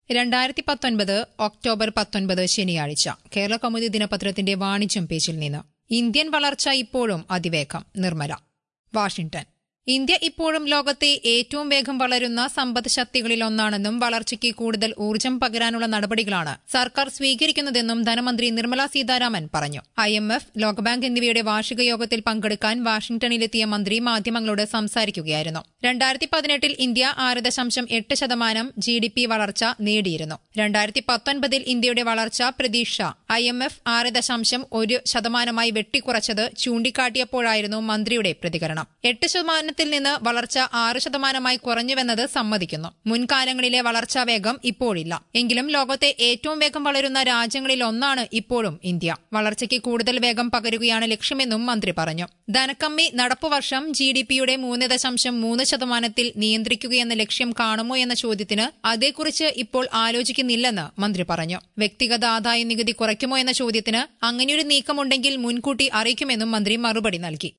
2019 October 19 ശനിയാഴ്ച കേരള കൗമുദി ദിനപത്രത്തിന്റെ വാണിജ്യം പേജിൽ നിന്ന് ഇന്ത്യൻ വളർച്ച ഇപ്പോഴും അതിവേഗം. നിർമ്മല. വാഷിംഗ്ടൺ. ഇന്ത്യ ഇപ്പോഴും ലോകത്തെ ഏറ്റവും വേഗം വളരുന്ന സമ്പദ് ശക്തികളിലൊന്നാണെന്നും വളർച്ചയ്ക്ക് കൂടുതൽ ഊർജ്ജം പകരാനുള്ള നടപടികളാണ് സർക്കാർ സ്വീകരിക്കുന്നതെന്നും ധനമന്ത്രി നിർമ്മല സീതാരാമൻ പറഞ്ഞു. IMF, ലോകബാങ്ക് എന്നിവയുടെ വാർഷിക യോഗത്തിൽ പങ്കെടുക്കാൻ വാഷിംഗ്ടണിലെത്തിയ മന്ത്രി മാധ്യമങ്ങളോട് സംസാരിക്കുകയായിരുന്നു. 2018 ഇന്ത്യ 6.8% GDP വളർച്ച നേടിയിരുന്നു. 2019 ഇന്ത്യയുടെ വളർച്ചാ പ്രതീക്ഷ IMF 6.1% വെട്ടിക്കുറച്ചത് ചൂണ്ടിക്കാട്ടിയപ്പോഴായിരുന്നു മന്ത്രിയുടെ പ്രതികരണം. 8% നിന്ന് വളർച്ച 6% കുറഞ്ഞുവെന്നത് സമ്മതിക്കുന്നു. മുൻകാലങ്ങളിലെ വളർച്ചാ വേഗം ഇപ്പോഴില്ല. എങ്കിലും ലോകത്തെ ഏറ്റവും വേഗം വളരുന്ന രാജ്യങ്ങളിലൊന്നാണ് ഇപ്പോഴും ഇന്ത്യ. വളർച്ചയ്ക്ക് കൂടുതൽ വേഗം പകരുകയാണ് ലക്ഷ്യമെന്നും മന്ത്രി പറഞ്ഞു. ധനക്കമ്മി നടപ്പുവർഷം GDPയുടെ 3.3% നിയന്ത്രിക്കുകയെന്ന ലക്ഷ്യം കാണുമോ എന്ന ചോദ്യത്തിന് അതേക്കുറിച്ച് ഇപ്പോൾ ആലോചിക്കുന്നില്ലെന്ന് മന്ത്രി പറഞ്ഞു. വ്യക്തിഗത ആദായ നികുതി കുറയ്ക്കുമോ എന്ന ചോദ്യത്തിന് അങ്ങനെയൊരു നീക്കമുണ്ടെങ്കിൽ മുൻകൂട്ടി അറിയിക്കുമെന്നും മന്ത്രി മറുപടി നൽകി.